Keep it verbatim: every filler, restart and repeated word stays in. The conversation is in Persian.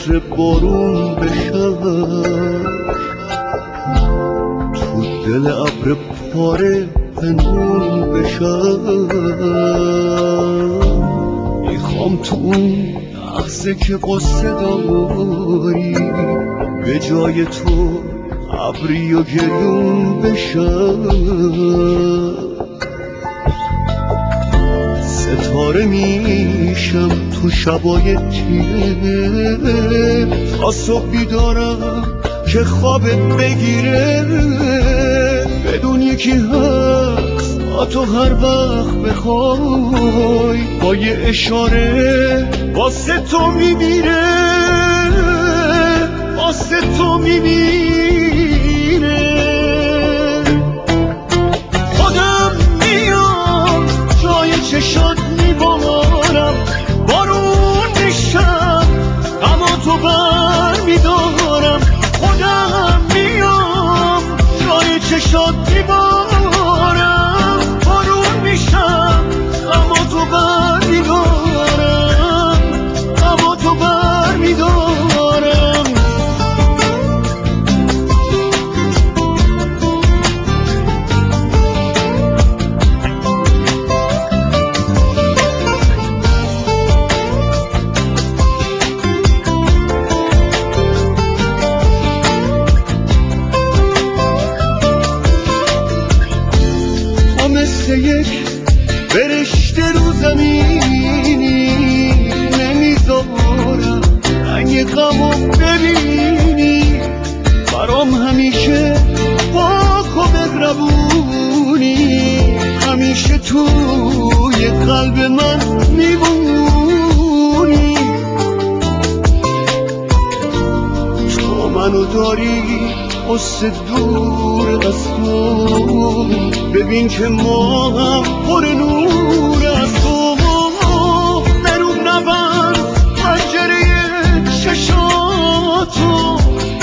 قطره بارون بشم، تو دل ابر پاره پنهون بشم. میخوام تو اون لحظه که قصه داری به جای تو ابری و گریون بشم. ستاره میشم تو شبای تیره، تا صبح بیدارم که خوابت بگیره. بدون یکی هست با تو هر وقت بخوای، با یه اشاره واسه تو میمیره، واسه تو میمیره. خودم میام جای چشات میبارم، بارون میشم اما تو بر میدارم. خودم میام جای چشات میبارم، بارون میشم اما تو بر میدارم، اما تو بر میدارم. مثل یک فرشته رو زمینی، نمیذارم رنگ غمو ببینی. برام همیشه پاک و مهربونی، همیشه توی قلب من میمونی. تو منو داری قصه دور از تو، ببین که ما هم پر نور از تو. برون نبند پنجره چشاتو،